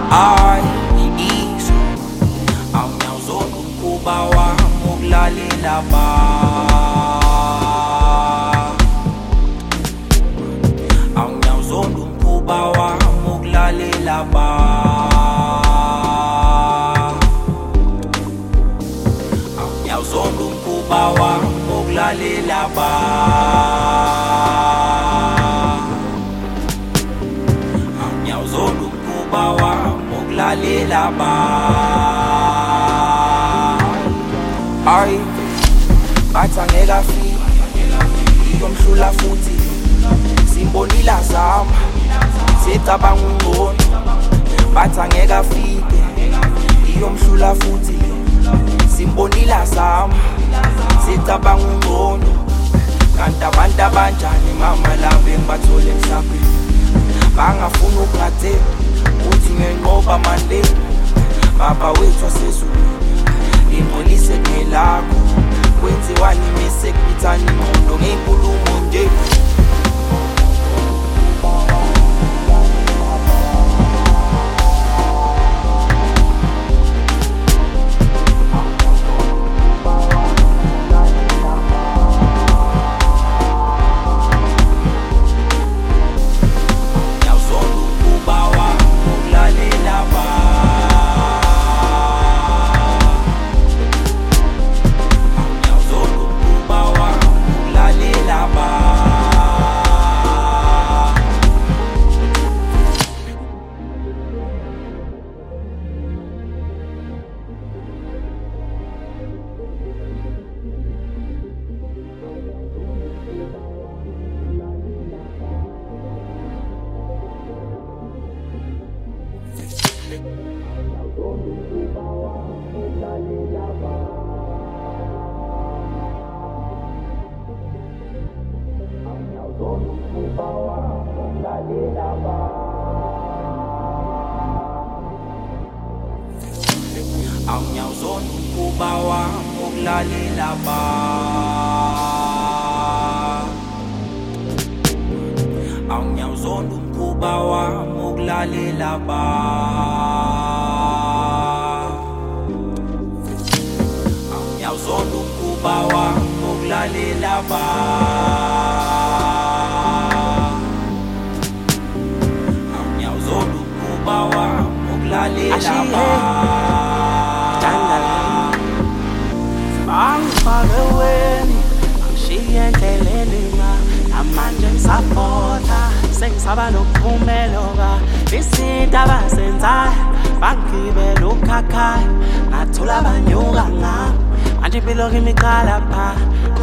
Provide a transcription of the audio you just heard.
Ay, iiso ang nyawzon umkhuba wami ukulalela ba. Ang nyawzon umkhuba wami ukulalela ba. Ang nyawzon umkhuba wami ukulalela ba. Ang nyawzon umkhuba wami ukulalela ba. Ay, bathi angeke afike, iyomhlula futhi simbonile azama, sicabanga ungcono. Bathi angeke afike, iyomhlula futhi simbonile azama, sicabanga ungcono. Kanti abantu abanjani mama labo engibathole emhlabeni, bangafuna ukungathembi uthi ngenqoba manje. Baba wethu wasezulwini, ingcolise kungelakho, kwenziwani mise kubithani ingqondo ngey'nkulumo nje. Ang nyawzon umkhuba wami ukulalela ba. Ang nyawzon umkhuba wami ukulalela ba. Ang nyawzon umkhuba wami ukulalela ba. Ang nyawzon umkhuba wami ukulalela ba. Angifakweni angishiye endleleni ma, namanje ngisapota sengisaba nokuphumeloka. Izinto abazenzayo bangigibela ukhakhaya, ngathola abanyuka ngami, manje impilo kimi iqala pha.